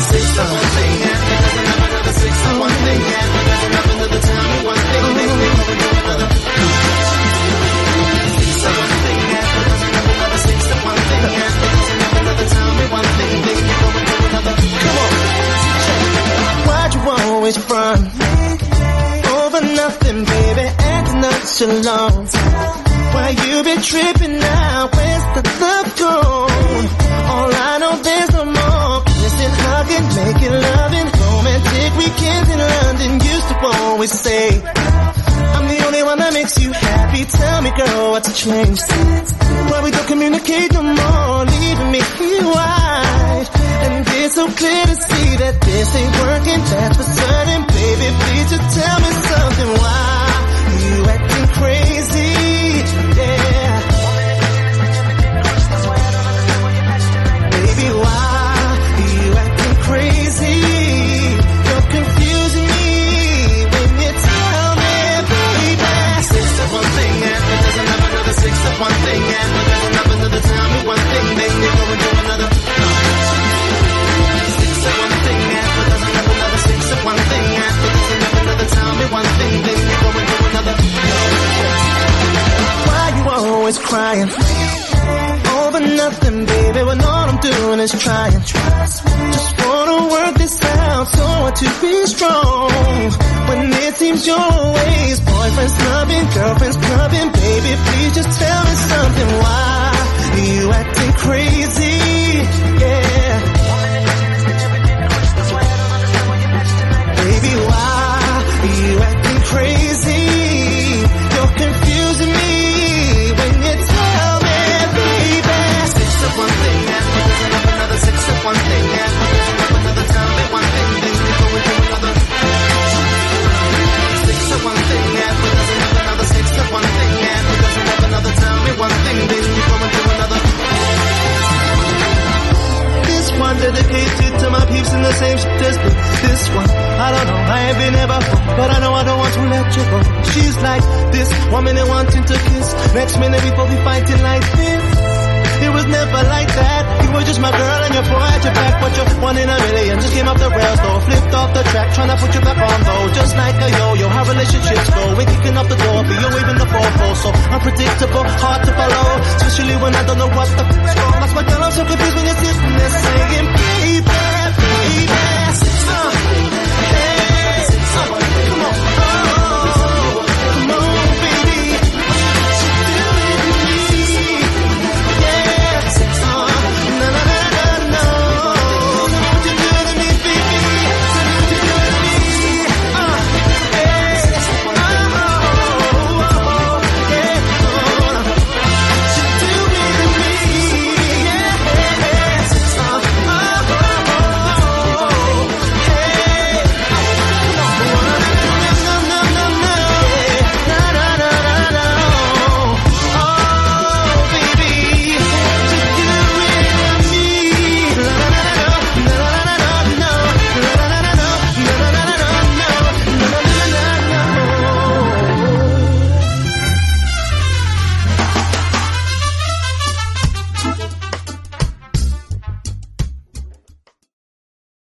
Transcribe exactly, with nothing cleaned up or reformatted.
six of one thing after dozen of another six of one thing after dozen of another. Tell me one thing, then you go and do another. Six of one thing after dozen of another six of one thing after dozen of another. Tell me one thing, then you go and do another. Come on. Why'd you always front over nothing, baby? Acting nonchalant. Why you be tripping now? Where's the love gone? All I know, there's no more kissing, hugging, making loving, romantic weekends in London. Used to always say, I'm the only one that makes you happy. Tell me, girl, what's changed? Why we don't communicate no more, leaving me here wide. And it's so clear to see that this ain't working, that's for certain. Baby, please just tell me something. Why you acting crazy? Yeah. Baby, why you acting crazy? You're confusing me when you tell me, baby. Six of one thing after dozen of another. Six of one thing after dozen of another. Tell me one thing, then you go and do another. Six of one thing after dozen of another. Six of one thing after dozen of another. Tell me one thing, then you go and do another. Why you always crying over nothing, baby, when all I'm doing is trying? Just wanna work this out, so I want to be strong. When it seems your ways, boyfriend's clubbing, girlfriend's clubbing, baby, please just tell me something. Why you acting crazy? Yeah. Baby, why you acting crazy? You're confusing me when you tell me, baby. Six of one thing after dozen of another. Six of one thing after dozen of another. Tell me one thing, then you go and do another. Six of one thing after dozen of another. Six of one thing after dozen of another. Tell me one thing, then you go and do another. This one dedicated to my peeps in the same shit as me. This one, I don't know, I ain't been there before, but I know I don't want to let you go. She's like this, one minute wanting to kiss, next minute we both be fighting like this. It was never like that. You were just my girl and your boy at your back, but you're one in a million. Just came off the rails though, flipped off the track, trying to put you back on though. Just like a yo-yo, how relationships go. We're kicking off the door, but you're waving the fofo. So unpredictable, hard to follow, especially when I don't know what the f***'s wrong. That's my girl, I'm so confused when you're sitting